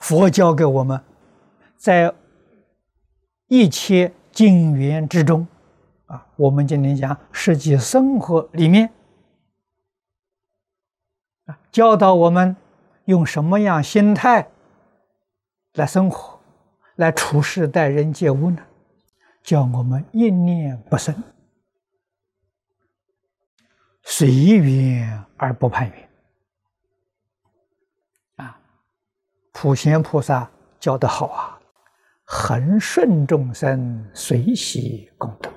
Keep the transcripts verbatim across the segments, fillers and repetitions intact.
佛教给我们，在一切境缘之中，啊，我们今天讲实际生活里面，啊，教导我们用什么样心态来生活，来处事待人接物呢？叫我们一念不生，随缘而不攀缘。啊，普贤菩萨教得好啊，恒顺众生，随喜功德。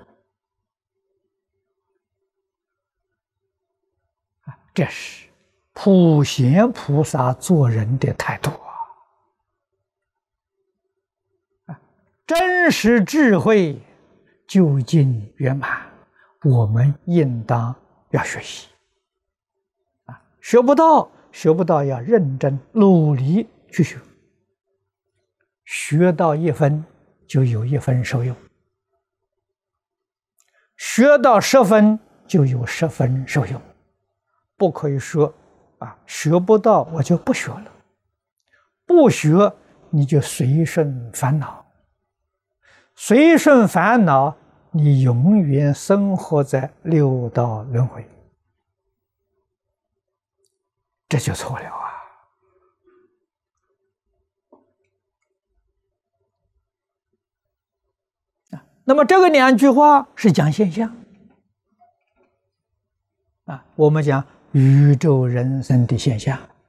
啊，这是普贤菩萨做人的态度啊！啊，真实智慧究竟圆满，我们应当要学习。啊，学不到，学不到，要认真努力去学。学到一分，就有一分受用；学到十分，就有十分受用。不可以说啊，学不到我就不学了，不学你就随顺烦恼，随顺烦恼，你永远生活在六道轮回，这就错了啊！那么这个两句话是讲现象啊，我们讲宇宙人生的现象。